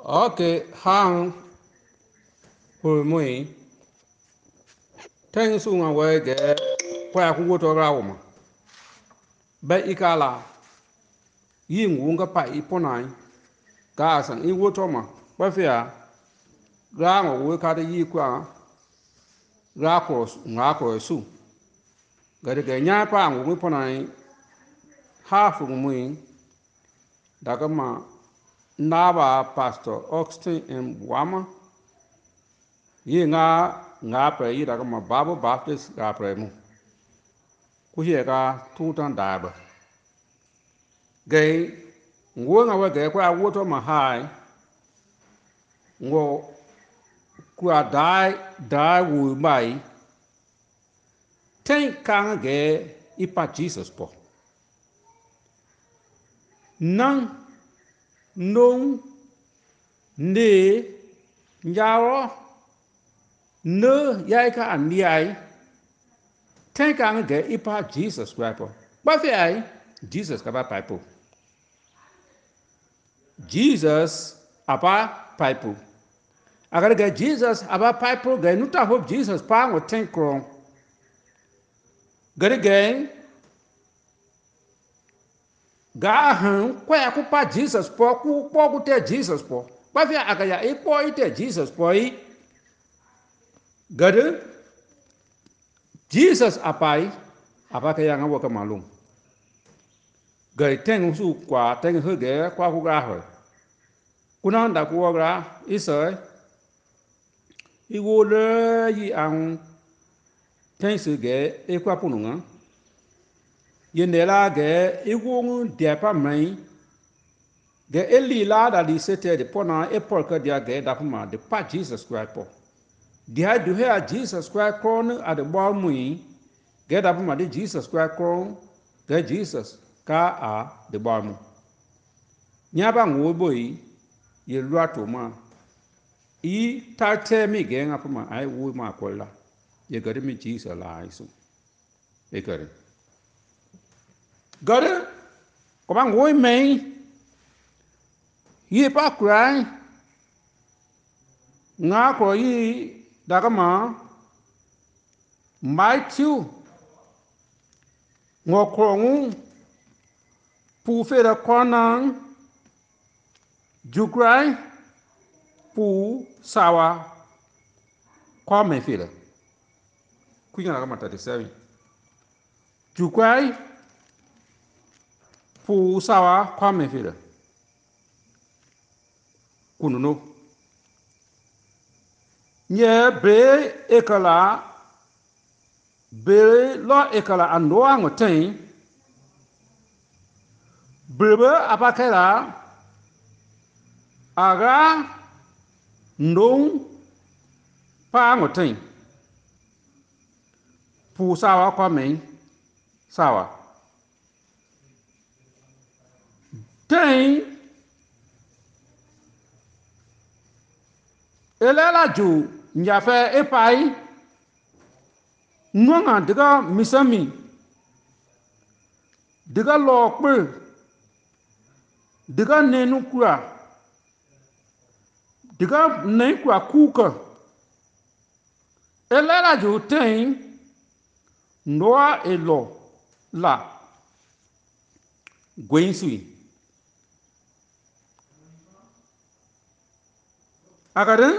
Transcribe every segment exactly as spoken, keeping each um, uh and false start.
Okay, hang for me. Thank you nga we ge kwa ku go to rawo ma. Ba ikala yi ngunga pa iponai ga san i wo to ma. Ba fia ga ngo we ka de yi kwa ga ko nga ko su. Ga de ge nya pa ngu iponai ha fu mu daga ma naba pastor Oxton and Wama yi nga nga pre yi daga ma Bible Baptist ga pre mu ku ye ga tu tan da ba ge ngo nga we ge kwa wo to ma hai ngo ku a dai dai wu mai ten kan ge ipa Jesus po nang nong ne nyaro ne yai ka an yai ten kan ge ipa Jesus kwa po ba fi ai Jesus ka ba pai po Jesus apa pai po agar ge Jesus apa pai po ge nuta hope Jesus pa ngo ten kro gari ge ga han kwa ku pa Jesus po ku po ku te Jesus po ba fi aga ya e po ite Jesus po i gari Jesus apai apa ke yang wo ka malum gari ten su kwa ten he ge kwa ku ga ho kuna da ku ga isai i wo le yi ang ten su ge e kwa pununga yendela ge i wo ngu de pa mai ge eli la da di sete de pona e por ka dia ge da ma de pa Jesus Christ po dia du he a Jesus Christ kron a de bo mu ge da ma de Jesus Christ kron ge Jesus ka a de bo mu nya ba ngo boy ye lwa to ma i ta te mi ge nga pa ma ai wo ma ko la ye ge mi Jesus la isu e kare gare ko ba ngo mai yi pa krai nga ko yi daga ma Matthew ngo ko ngu pu fe da konang jukrai pu sawa kwa me fe da ku nga ma thirty-seven jukrai pu sawa kwa me fe da kununo nye be ekala be lo ekala ando ango ten bebe apakela aga ndong pa ango ten pu sawa kwa me sawa ten elela ju nyafe epai nwanga diga misami diga lokpe diga nenu kura diga nen kura kuka elela ju ten noa elo la gwensui agarin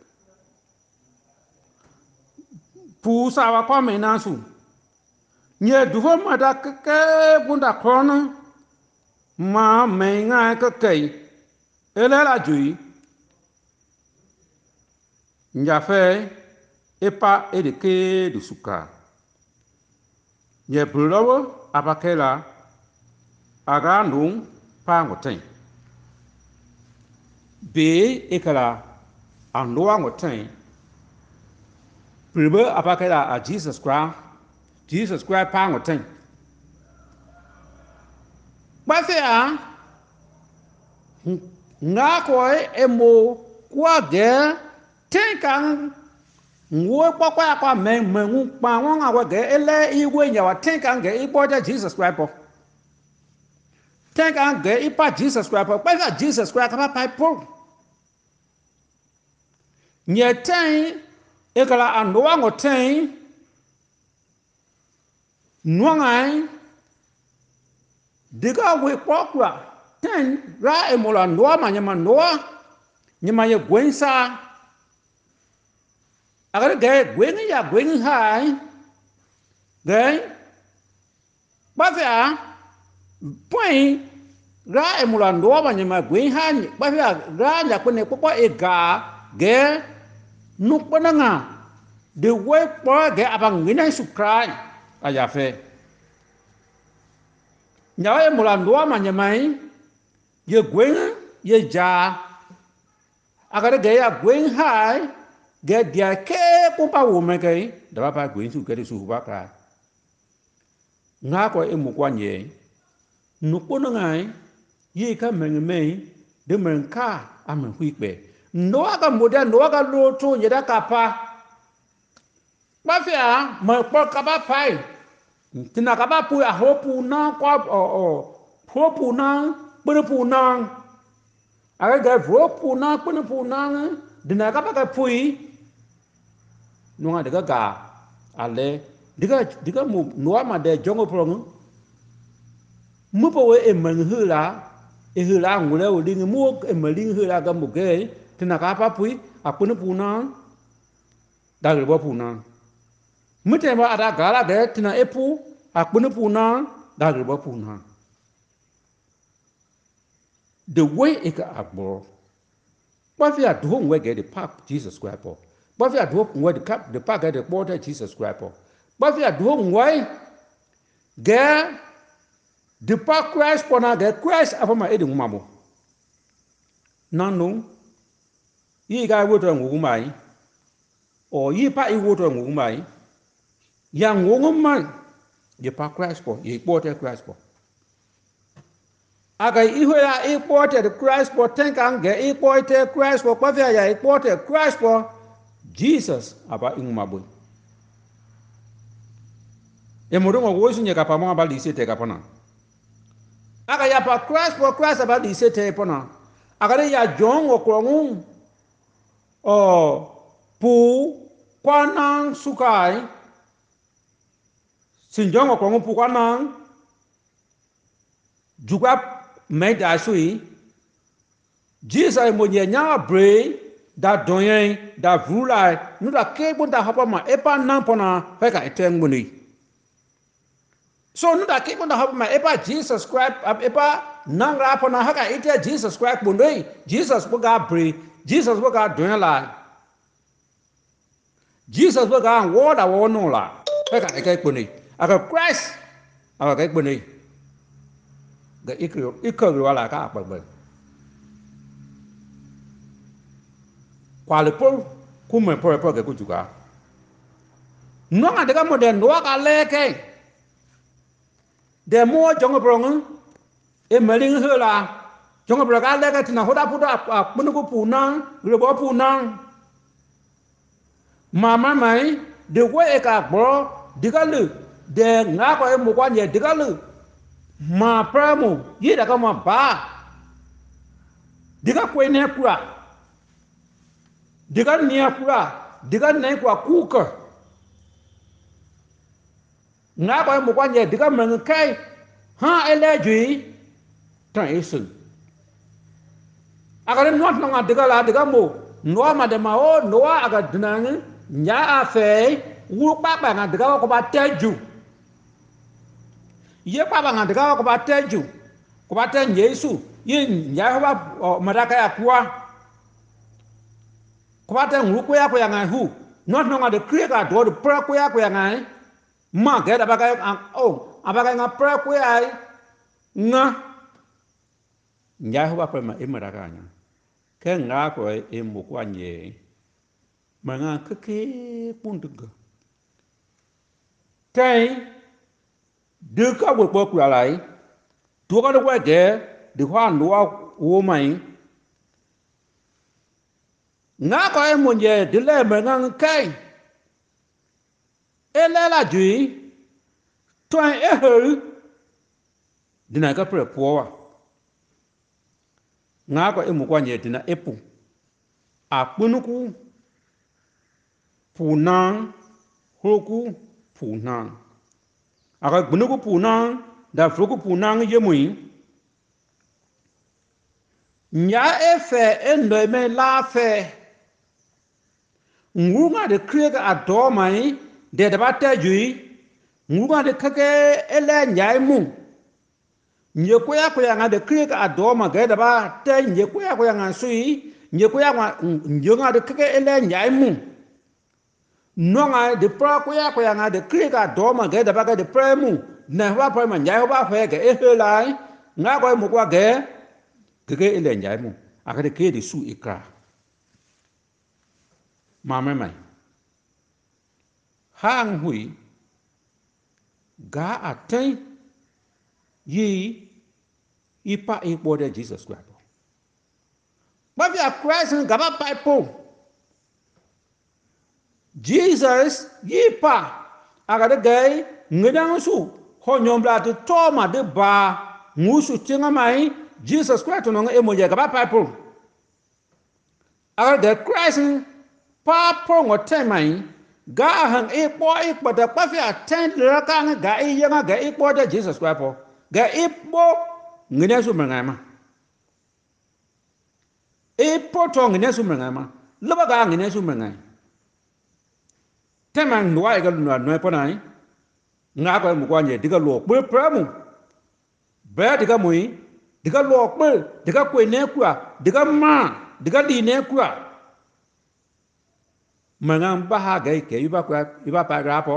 pu sawa kwa me nasu nye duho ma da ke bunda kono ma me nga ke kai elela jui nyafe epa edeke du suka nye bulowo abakela aga ndung pa ngoten be ekala ando ngoten pribe abakela a Jesus Christ Jesus Christ pa ngoten ba fe a nga ko emo kwa ge ten kan wo kwa kwa kwa me me ngu pa ngo nga wa ge ele i we nya wa ten kan ge i bo ja Jesus Christ po ten kan ge i pa Jesus Christ po pa Jesus Christ ka pa po nye ten ekala andoa ngo ten nuangai diga we kwakwa ten ra emola ndoa manyama ndoa nyama ye gwensa agare ge gwen ya gwen hai ge bafia point ra emola ndoa manyama gwen hai bafia ra ya kone popo ega ge nukpananga de we po ge abang ngina sukrai aya fe nyawa emola ndoa manyamai ye gwen ye ja agare ge ya gwen hai ge dia ke popa wo me ke da ba gwen su ke su ba ka nga ko emu kwa nye nukpananga ye ka men me de men ka amen huipe Noa ka moda noa ka loto yeda kapa. Bafia ma kwa kapa pai. Tina kapa pu a hopu na kwa o o hopu na pune pu na. Aga ga hopu na pune pu na dina kapa ka pui. Nunga diga ga ale diga diga mu noa ma de jongo prong. Mu po we e men hula e hula ngule o ding mu e meling hula ga mu ge. Tina kapa pui a pune puna da ribo puna mute ba ada gala de tina epu a pune puna da ribo puna the way it agbo ba fi adu we get the park Jesus Christ po ba fi adu we the cap the park get the border Jesus Christ po ba fi adu we get the park Christ po na get Christ afama edi ngumamo nanu yi ga woto ngumai o yi pa i woto ngumai ya ngumai ye pa Christ po ye porte Christ po aga ihoya i porte the Christ po tenkan ge i porte Christ po pa ya i porte Christ po Jesus aba ingumabo e modongo wo su nye ka pa mo aba li sete ka pona aga ya pa Christ po Christ aba li sete pona aga ya John okrongu o pu kwanang sukai sinjongo kwa pu kwanang juga meda sui Jesus mo nya bre da donyen da vrulai nu da ke bon da hapa ma epa nan pona feka eteng muni so nu da ke bon da hapa ma epa Jesus Christ epa nang ra pona haka ite Jesus Christ bundoi Jesus bo ga bre Jesus wo ga donyen la Jesus wo ga wo da wo no la feka e kai buni aka Christ aka kai buni ga ikro ikro wala ka pa ba kwale po ku me po po ga ku juga no ga de ga mo de no ga le ke de mo jong brong e meling hela jong brong ga le ga tina hoda puda punu ku punang re bo punang mama mai de we ka bro digalu de nga ko e mo kwa nye digalu ma pramo yi da ka ma ba diga ko ne kura diga ne kura diga ne kwa kuka nga ko e mo kwa nye diga men kai ha eleji tan isu agare not nga diga la diga mo no ma de ma o no aga dinang nya afe wu pa pa nga diga ko ba teju ye pa ba nga diga ko ba teju ko ba ten Yesu ye nya ba madaka ya kwa ko ba ten wu ko ya ko ya nga hu not nga de create a do de pra ko ya ko ya nga ma ga da ba ga o abaga nga pra ko ya nga nya ba pa ma e madaka nya ke nga ko e mo kwa nye manga keke punduga tai de ka wo po kura lai to ka de wa de de hwa no wo mai nga ko e mo ye de le manga kai ele la ju to e he dina ka pre po wa nga ko e mo kwa nye dina epu a punuku punang hoku punang aga gbunuku punang da fruku punang yemui nya efe endo me la fe ngunga de krega adomai de da bata jui ngunga de kake ele nyai mu nye koya koya nga de krega adoma ga da ba te nye koya koya nga sui nye koya nga njonga de kake ele nyai mu nonga de pra koya koya nga de krega adoma ga da ba ga de premu na wa pa ma nyai ba fe ga e he lai nga ko mu kwa ga kake ele nyai mu aka de ke de su ikra Mama mai hang hui ga atay yi ipa ipo de Jesus Christ ba via Christ ga ba paipo Jesus yi pa aga de gai ngedang su ho nyom bla de toma de ba ngusu tinga mai Jesus Christ no nga emo ga ba paipo aga de Christ pa po ngote mai ga hang e po e po da pa fi attend la ka nga ga e yanga ga e po da Jesus Christ po ga e po ngine su manga ma e po to ngine su manga ma lo ba ga ngine su manga te man no ai ga no no po nai nga ko mu kwa nye diga lo pe pra mu ba diga mu diga lo pe diga kwe ne kwa diga ma diga di ne kwa mangang baha gai ke iba kwa iba pa rapo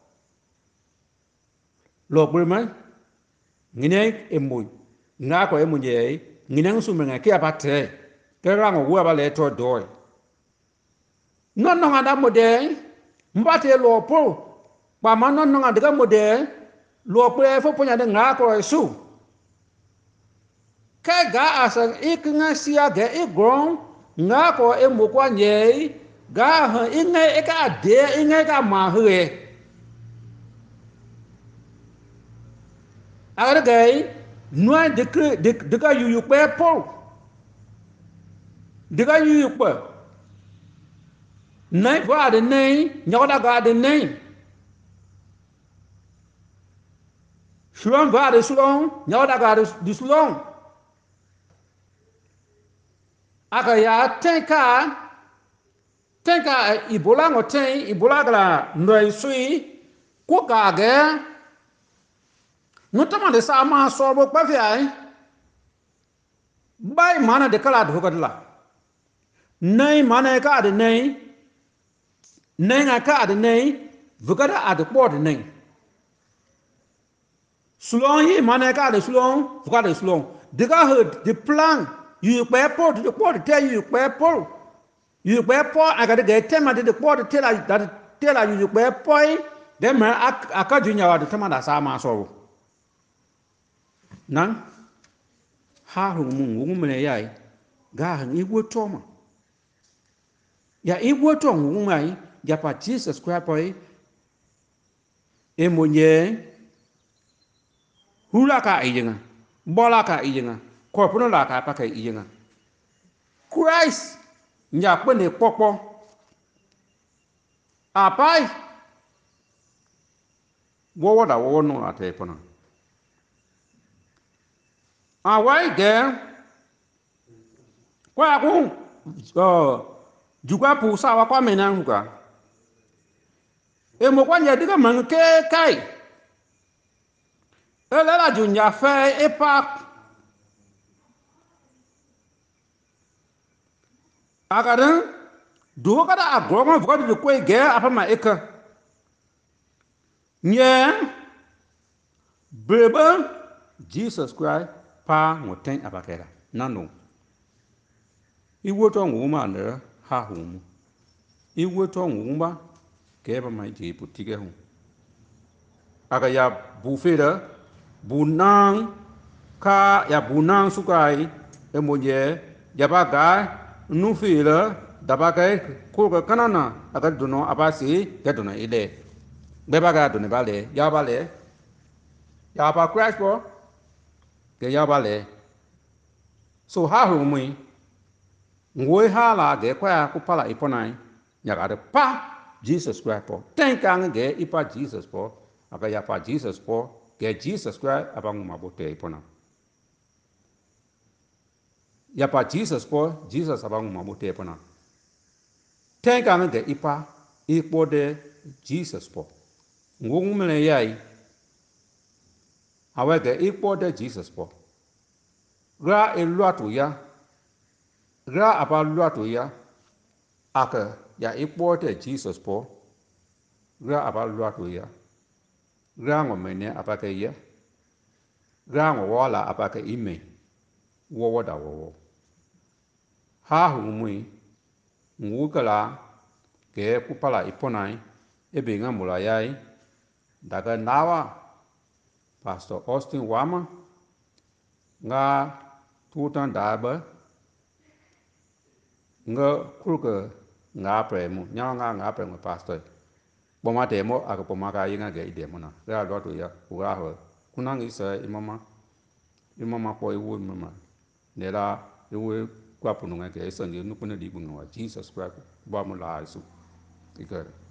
lo bri mai ngine emui nga ko emu je ngine su menga ke apate ke rango wa ba le to doi non non ada mode mbate lo po pa ma non non ada mode lo pre fo ponya de nga ko su ka ga asa iknga sia ga igron nga ko emu kwa nye ga ha inge e ka de inge ka ma hue ara gai noa de de de ka yu yu pe po de ka yu yu pe nai va de nai nyaw da ga de nai suon va de suon nyaw da ga de suon aka ya tenka tenka ibola ngoten ibola gala ndoi sui ko ka ge notama de sa ma so bo pa fi ai bai mana de kala do gadla nei mana ka de nei nei nga ka de nei vugada ad po de nei sulon yi mana ka de sulon vugada sulon de ga he de plan yu pe po de po de te yu pe po yu pe po aga de tema de po de tela da tela yu pe po de ma aka junya wa de tema da sa ma so nan ha hu mu ngu mu ne yai ga han igwo toma ya igwo to ngu mai ya pa Jesus Christ poi e mo nye hula ka ijenga bola ka ijenga ko puno la ka pa ka ijenga Christ nya pe ne popo apai wo wo da wo no la te pona awai ge kwa ku uh juga pu sa wa kwa menang ka e mo kwa nya diga man ke kai e la la junya fe e pa agadan do kada agro ma de ko ge apa ma eka nye beba Jesus Christ pa ngoten abakera nano iwo to nguma ne ha hu iwo to nguma ke ba mai ji putige hu aga ya bufera bunang ka ya bunang sukai e moje ya ba ga nu fira da ba kai ko ka kanana aga duno abasi ya duno ile be ba ga duno ba le ya ba le ya ba crash bo ke ya ba le so ha hu mui ngoi ha la ge kwa ku pala iponai nya ga de pa Jesus Christ po ten kang ge ipa Jesus po aka ya pa Jesus po ge Jesus Christ abang mabote ipona ya pa Jesus po Jesus abang mabote ipona ten kang ge ipa ipo de Jesus po ngung mele yai awe ge ipo de Jesus po gra eluatu ya gra apa luatu ya aka ya ipo de Jesus po gra apa luatu ya gra ngomene apa ke ya gra ngwala apa ke ime wo wo da wo ha hu mui ngu kala ke kupala iponai ebe nga mula yai daga nawa Pastor Austin Wama nga tutan daba nga kulke nga premu nya nga nga premu pastor boma demo aga boma ka yinga ge demo na ra lo to ya uga ho kunang isa imama imama ko iwu mama ne la iwu kwa punu nga ge isa nge nu kuna di bunga wa Jesus Christ ba mu la isu ika